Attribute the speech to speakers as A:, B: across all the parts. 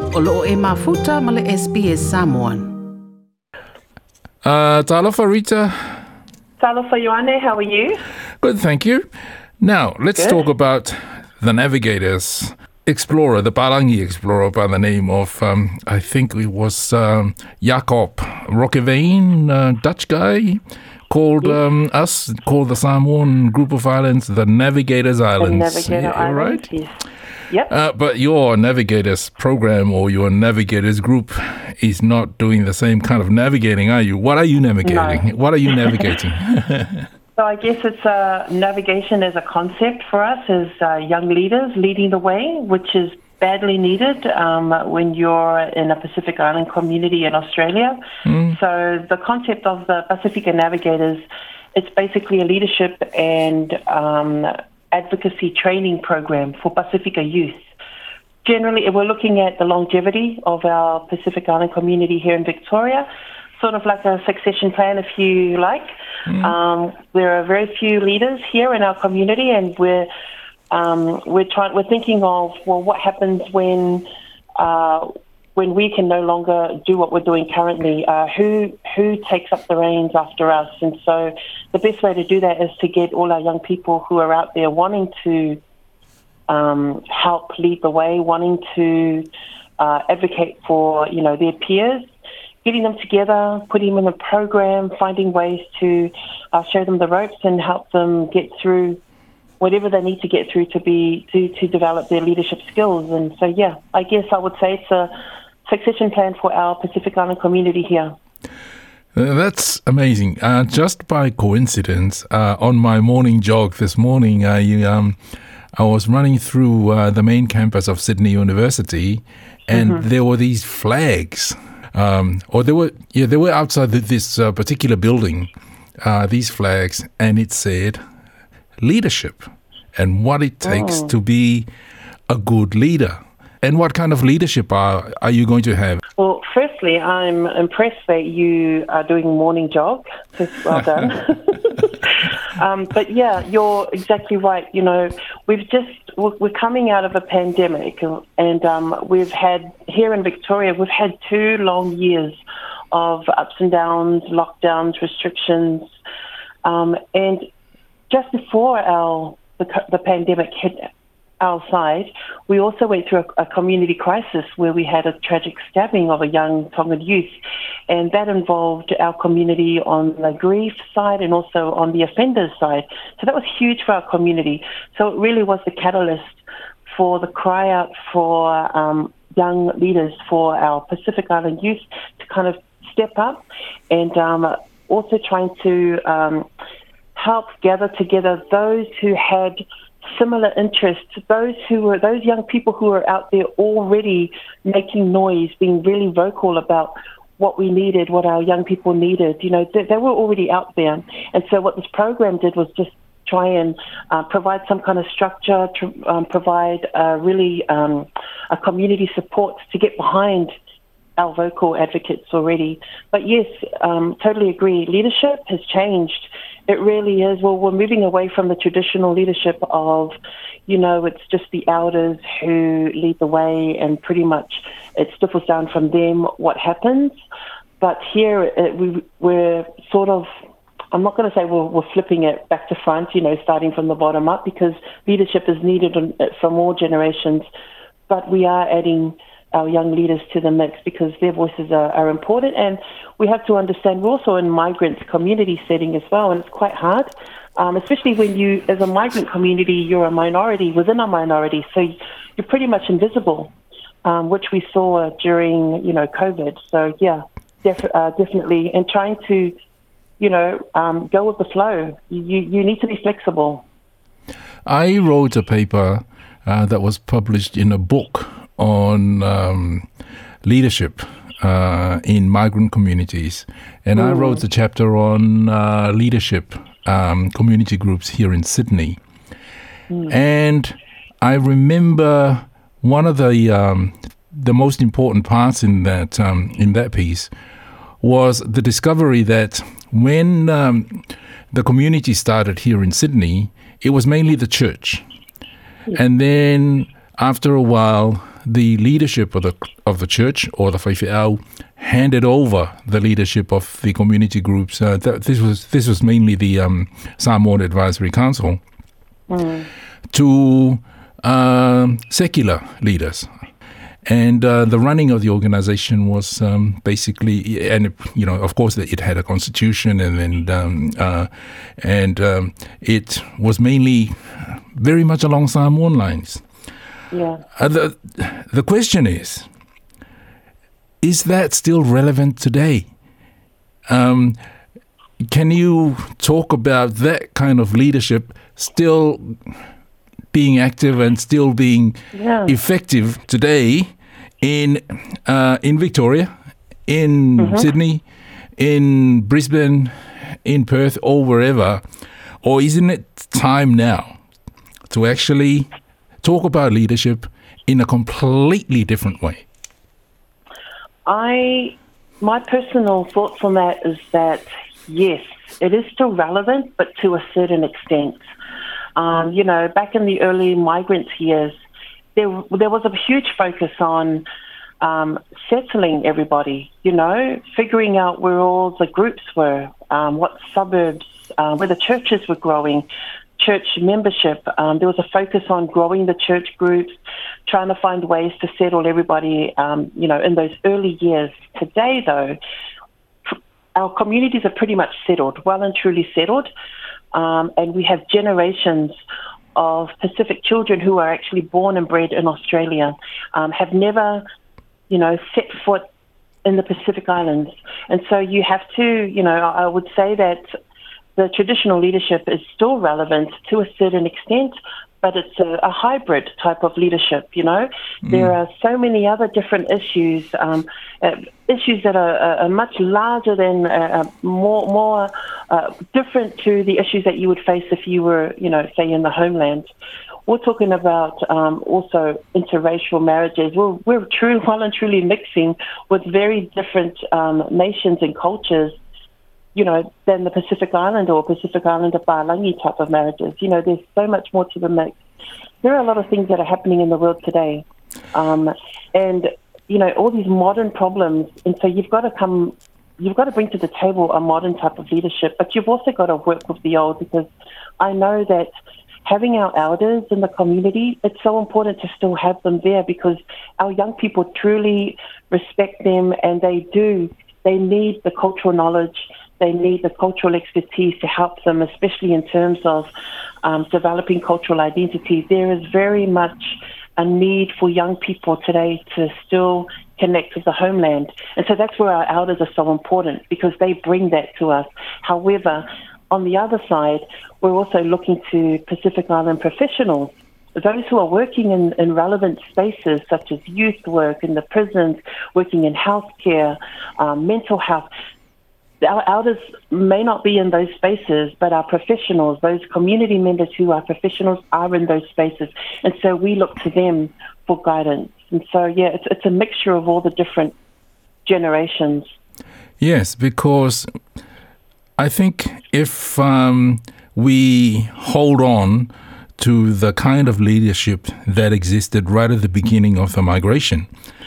A: O loo e mafuta ma le SBS Samoan.
B: Talofa Rita.
C: Talofa Ioane, how are you?
B: Good, thank you. Now, let's talk about the navigators. Explorer, the Parangi explorer by the name of, I think it was Jacob Roggeveen, Dutch guy, called the Samoan group of islands, the Navigators Islands.
C: The Navigator Islands,
B: right?
C: yes. Yep.
B: But your Navigators program or your Navigators group is not doing the same kind of navigating, are you? What are you navigating?
C: No.
B: What are you navigating?
C: So I guess it's navigation as a concept for us as young leaders leading the way, which is badly needed when you're in a Pacific Island community in Australia. So the concept of the Pacifica Navigators, it's basically a leadership and advocacy training program for Pacifica youth. Generally, we're looking at the longevity of our Pacific Island community here in Victoria, sort of like a succession plan, if you like. There are very few leaders here in our community, and we're thinking of, well, what happens when we can no longer do what we're doing currently? Who takes up the reins after us? And so the best way to do that is to get all our young people who are out there wanting to help lead the way, wanting to advocate for, their peers, getting them together, putting them in a program, finding ways to show them the ropes and help them get through whatever they need to get through to develop their leadership skills. And so, I guess I would say it's a succession plan for our Pacific Island community here.
B: That's amazing. Just by coincidence, on my morning jog this morning, I was running through the main campus of Sydney University, and there were these flags. They were outside this particular building, these flags, and it said leadership and what it takes to be a good leader. And what kind of leadership are you going to have?
C: Well, firstly, I'm impressed that you are doing morning jog. Well done. But you're exactly right. We're coming out of a pandemic, and we've had, here in Victoria, we've had 2 long years of ups and downs, lockdowns, restrictions, and just before the pandemic hit our side, we also went through a community crisis where we had a tragic stabbing of a young Tongan youth, and that involved our community on the grief side and also on the offenders side. So that was huge for our community. So it really was the catalyst for the cry out for young leaders, for our Pacific Island youth to kind of step up, and also trying to help gather together those who had similar interests, those young people who are out there already making noise, being really vocal about what we needed, what our young people needed. They were already out there. And so what this program did was just try and provide some kind of structure, to provide really a community support to get behind our vocal advocates already. But yes, totally agree. Leadership has changed. It really is. Well, we're moving away from the traditional leadership of, it's just the elders who lead the way, and pretty much it stifles down from them what happens. But here we're sort of, I'm not going to say we're flipping it back to front, starting from the bottom up, because leadership is needed from all generations. But we are adding our young leaders to the mix because their voices are important, and we have to understand we're also in migrant community setting as well, and it's quite hard, especially when you, as a migrant community, you're a minority within a minority, so you're pretty much invisible, which we saw during, COVID. So definitely, and trying to, go with the flow. You need to be flexible.
B: I wrote a paper that was published in a book on leadership in migrant communities. And I wrote a chapter on leadership community groups here in Sydney. And I remember one of the most important parts in that piece was the discovery that when the community started here in Sydney, it was mainly the church. And then after a while, the leadership of the church or the whaiwhiau handed over the leadership of the community groups. This was mainly the Samoan Advisory Council to secular leaders. And the running of the organization was basically, and of course, it had a constitution, and it was mainly very much along Samoan lines.
C: Yeah.
B: The question is that still relevant today? Can you talk about that kind of leadership still being active and still being effective today in Victoria, in Sydney, in Brisbane, in Perth, or wherever? Or isn't it time now to actually talk about leadership in a completely different way?
C: My personal thoughts on that is that, yes, it is still relevant, but to a certain extent. Back in the early migrant years, there was a huge focus on settling everybody, figuring out where all the groups were, what suburbs, where the churches were growing, church membership. There was a focus on growing the church groups, trying to find ways to settle everybody, in those early years. Today, though, our communities are pretty much settled, well and truly settled. And we have generations of Pacific children who are actually born and bred in Australia, have never, set foot in the Pacific Islands. And so you have to, I would say that the traditional leadership is still relevant to a certain extent, but it's a hybrid type of leadership, There are so many other different issues, issues that are much larger than, more different to the issues that you would face if you were, say, in the homeland. We're talking about also interracial marriages. We're well and truly mixing with very different nations and cultures, than the Pacific Island or Pacific Islander Palangi type of marriages. There's so much more to the mix. There are a lot of things that are happening in the world today. And, all these modern problems. And so you've got to bring to the table a modern type of leadership, but you've also got to work with the old, because I know that having our elders in the community, it's so important to still have them there, because our young people truly respect them, and they need the cultural knowledge. They need the cultural expertise to help them, especially in terms of developing cultural identity. There is very much a need for young people today to still connect with the homeland. And so that's where our elders are so important, because they bring that to us. However, on the other side, we're also looking to Pacific Island professionals, those who are working in relevant spaces such as youth work in the prisons, working in healthcare, mental health. Our elders may not be in those spaces, but our professionals, those community members who are professionals, are in those spaces. And so we look to them for guidance. And so, it's a mixture of all the different generations.
B: Yes, because I think if we hold on to the kind of leadership that existed right at the beginning of the migration,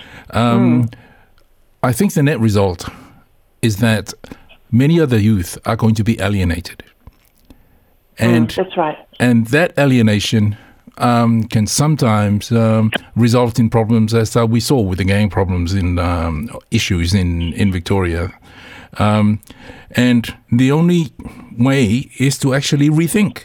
B: I think the net result is that many of the youth are going to be alienated. And
C: that's right.
B: And that alienation can sometimes result in problems, as we saw with the gang problems in issues in Victoria. And the only way is to actually rethink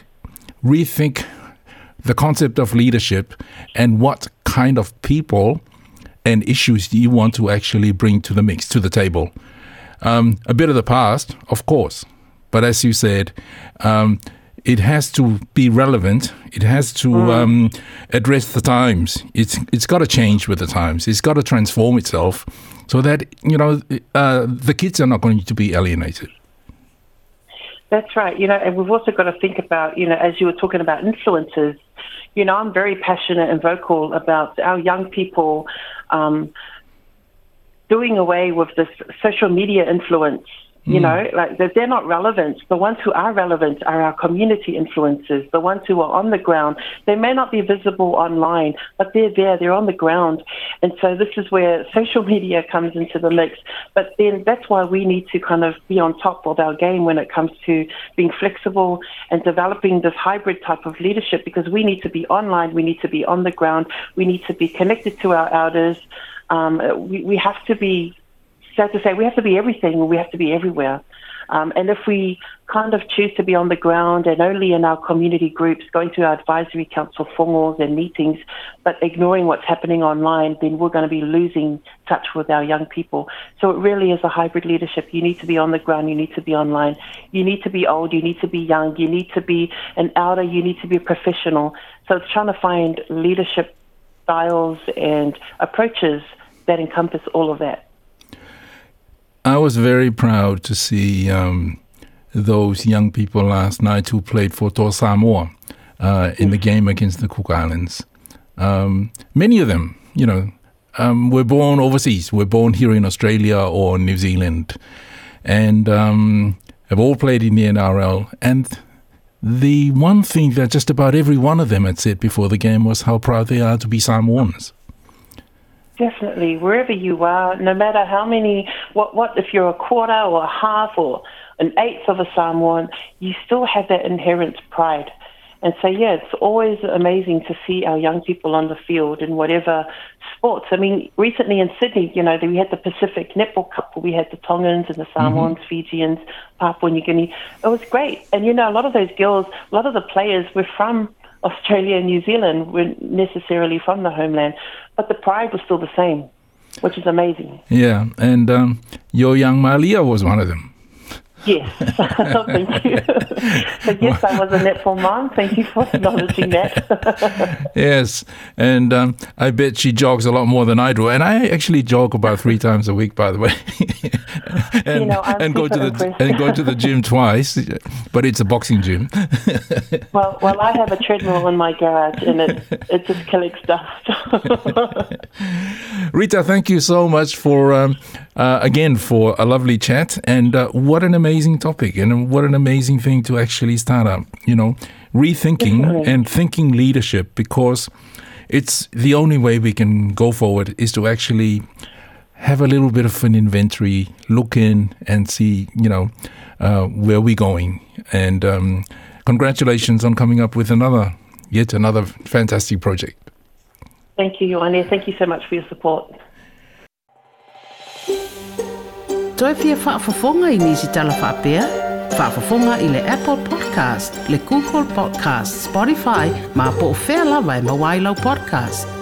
B: the concept of leadership and what kind of people and issues do you want to actually bring to the mix, to the table. A bit of the past, of course, but as you said, it has to be relevant. It has to address the times. It's got to change with the times. It's got to transform itself so that the kids are not going to be alienated.
C: That's right. And we've also got to think about, as you were talking about influences. I'm very passionate and vocal about our young people doing away with this social media influence You know, like they're not relevant. The ones who are relevant are our community influencers, the ones who are on the ground. They may not be visible online, but they're there, they're on the ground. And so this is where social media comes into the mix. But then that's why we need to kind of be on top of our game when it comes to being flexible and developing this hybrid type of leadership, because we need to be online, we need to be on the ground, we need to be connected to our elders. We have to be, so to say, we have to be everything, we have to be everywhere. And if we kind of choose to be on the ground and only in our community groups, going to our advisory council fongos and meetings, but ignoring what's happening online, then we're going to be losing touch with our young people. So it really is a hybrid leadership. You need to be on the ground, you need to be online, you need to be old, you need to be young, you need to be an elder, you need to be a professional. So it's trying to find leadership styles and approaches that encompass all of that.
B: I was very proud to see those young people last night who played for Tor Samoa in the game against the Cook Islands. Many of them, you know, were born overseas, were born here in Australia or New Zealand, and have all played in the NRL. And the one thing that just about every one of them had said before the game was how proud they are to be Samoans.
C: Definitely, wherever you are, no matter how many, what if you're a quarter or a half or an eighth of a Samoan, you still have that inherent pride. And so, yeah, it's always amazing to see our young people on the field in whatever sports. I mean, recently in Sydney, you know, we had the Pacific Netball Cup, where we had the Tongans and the Samoans, Fijians, Papua New Guinea. It was great. And, you know, a lot of those girls, a lot of the players were from Australia and New Zealand, weren't necessarily from the homeland, but the pride was still the same, which is amazing.
B: Yeah, and your young Malia was one of them.
C: Yes, thank you. So yes, I was a netball mom. Thank you for acknowledging that.
B: Yes, and I bet she jogs a lot more than I do, and I actually jog about 3 times a week, by the way, and,
C: you know,
B: and go to the gym twice, but it's a boxing gym.
C: well, I have a treadmill in my garage, and it just collects dust.
B: Rita, thank you so much for again for a lovely chat, and what an amazing topic, and what an amazing thing to actually start up, you know, rethinking and thinking leadership, because it's the only way we can go forward is to actually have a little bit of an inventory, look in and see, you know, where we're going. And congratulations on coming up with yet another fantastic project.
C: Thank you, Ioane. Thank you so much for your support.
A: Toi fia whaafafonga I nisi tala whaapea? Whaafafonga I le Apple Podcast, le Google Podcast, Spotify, ma po whea lawa e mawailau podcast.